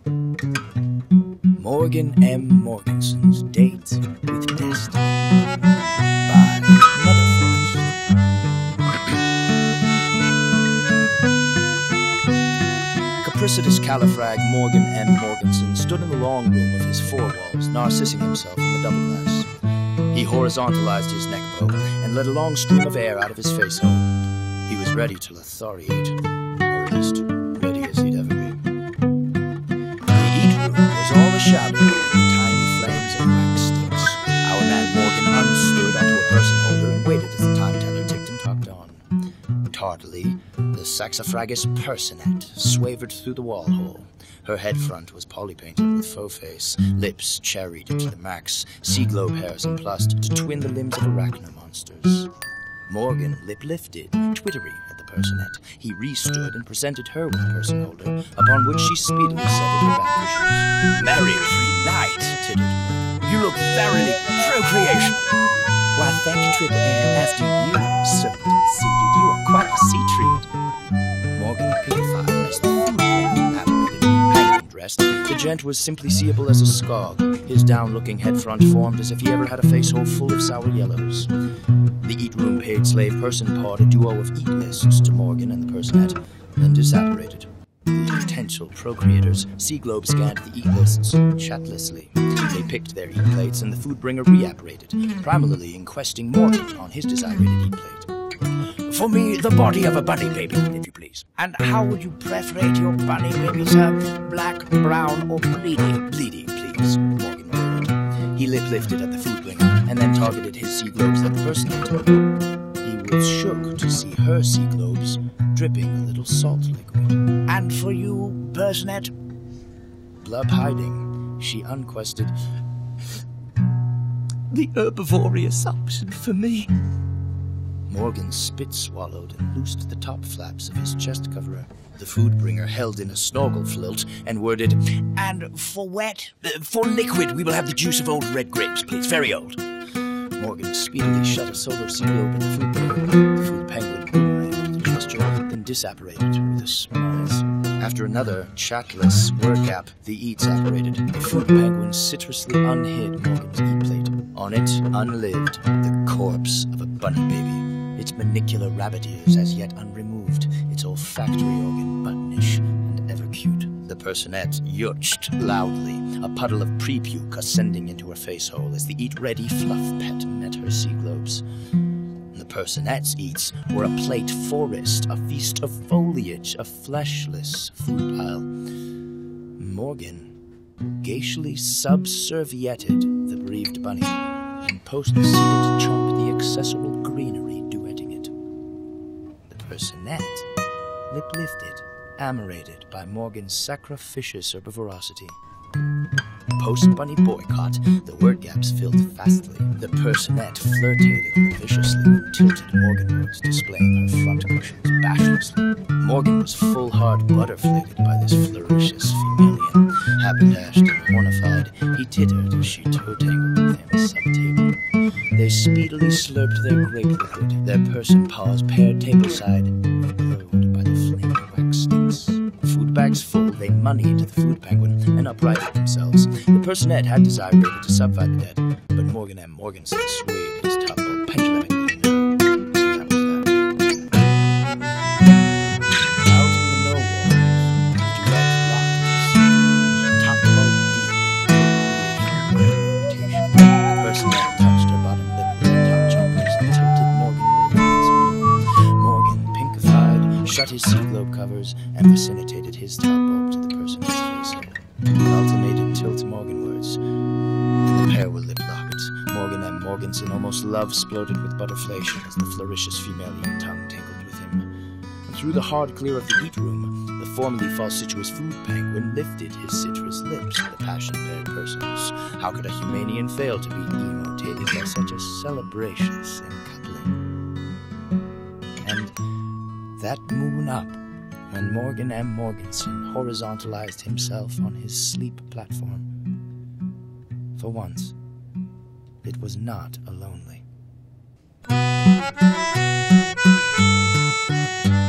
Morgan M. Morganson's Date with Destiny by Mother Forest. Capricitus Califrag Morgan M. Morganson stood in the long room of his four walls, narcissing himself in the double glass. He horizontalized his neck bow and let a long stream of air out of his face hole. He was ready to Lothariate, or at least ready as he'd ever be. The eat room was all a shadow of tiny flames of wax sticks. Our man Morgan unstood onto a person holder and waited as the time teller ticked and talked on. Tardily, the Saxifragus Personette swavered through the wall hole. Her head front was polypainted with faux face, lips cherried to the max, sea globe hairs emplust to twin the limbs of arachno monsters. Morgan lip-lifted, twittery at the personette. He re-stood and presented her with the person holder, upon which she speedily settled her back issues. "Merry free night," tittered. "You look thoroughly procreational." "Why, thank you, Triple M, as do you, serpent suited. You are quite a sea treat." Morgan pitified as the food apparated, hanging dressed. The gent was simply seeable as a skog, his down-looking head front formed as if he ever had a face-hole full of sour yellows. The eat-room paid slave person pawed a duo of eat lists to Morgan and the personette, then disapparated. The potential procreators sea-globe scanned the eat lists chatlessly. They picked their eat plates, and the food bringer reapparated, primarily inquesting Morgan on his desired eat plate. "For me, the body of a bunny baby, if you please." "And how would you preferate your bunny baby, sir? Black, brown, or bleedy?" "Bleedy, please," Morgan ordered. He lip-lifted at the food bringer, and then targeted his sea globes at the personette. He was shook to see her sea globes dripping a little salt liquid. "And for you, personette?" Blub hiding, she unquested, "The herbivorous option for me." Morgan spit-swallowed and loosed the top flaps of his chest coverer. The food bringer held in a snorkel flilt and worded, "And for wet? For liquid, we will have the juice of old red grapes, please. Very old." Morgan speedily shut a solo sea globe in the food bringer. The food penguin boomeranged the gesture, then disapparated with a smize. After another chatless word gap, the eats apparated. The food penguin citrusly unhid Morgan's eat plate. On it, unlived, the corpse of a bunny baby. Its manicular rabbit ears as yet unremoved, its olfactory organ buttonish and ever cute. The personette yurched loudly, a puddle of pre-puke ascending into her face hole as the eat-ready fluff pet met her sea globes. The personette's eats were a plate forest, a feast of foliage, a fleshless food pile. Morgan gaishly subservieted the bereaved bunny and post-proceeded to chomp the accessible greenery duetting it. The personette lip-lifted, amarated by Morgan's sacrificious herbivorosity. Post-bunny boycott, the word gaps filled fastly. The personette flirtated viciously and tilted Morganwards, displaying her front cushions bashlessly. Morgan was full-hard butterflated by this flourishes femalian. Haberdashed and hornified, he tittered as she toe-tangled with him sub-table. They speedily slurped their grape liquid, their person paws paired tableside, glowed by the flaming wax sticks. Food bags full, they moneyed the food penguin and uprighted themselves. The personette had desired David to subvide the dead, but Morgan M. Morganson swayed his tugboat pendulumically. So that was that. Out in the no-wars, would you like to lock tugboat deep? The personette touched her bottom lip with the top chompers and tilted Morgan, pinkified, shut his sea globe covers, and vicinitated his tugboat to the personette's face. An ultimated tilt Morganwards, and the pair were lip-locked. Morgan M. Morganson almost love-sploded with butterflation as the flourishes femalian tongue tingled with him. And through the hard clear of the eat room, the formerly falsituous food penguin lifted his citrus lips to the passion-paired persons. How could a humanian fail to be emotated by such a celebracious encoupling? And that moon up, when Morgan M. Morganson horizontalized himself on his sleep platform. For once, it was not a lonely.